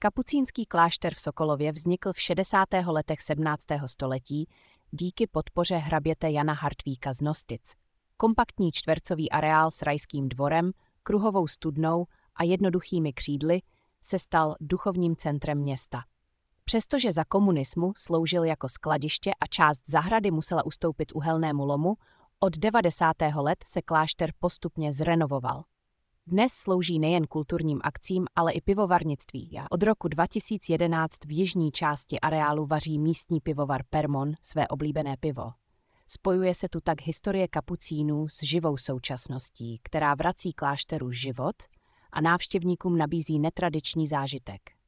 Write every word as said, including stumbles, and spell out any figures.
Kapucínský klášter v Sokolově vznikl v šedesátých letech sedmnáctého století díky podpoře hraběte Jana Hartvíka z Nostic. Kompaktní čtvercový areál s rajským dvorem, kruhovou studnou a jednoduchými křídly se stal duchovním centrem města. Přestože za komunismu sloužil jako skladiště a část zahrady musela ustoupit uhelnému lomu, od devadesátých let se klášter postupně zrenovoval. Dnes slouží nejen kulturním akcím, ale i pivovarnictví. Od roku dva tisíce jedenáct v jižní části areálu vaří místní pivovar Permon své oblíbené pivo. Spojuje se tu tak historie kapucínů s živou současností, která vrací klášteru život a návštěvníkům nabízí netradiční zážitek.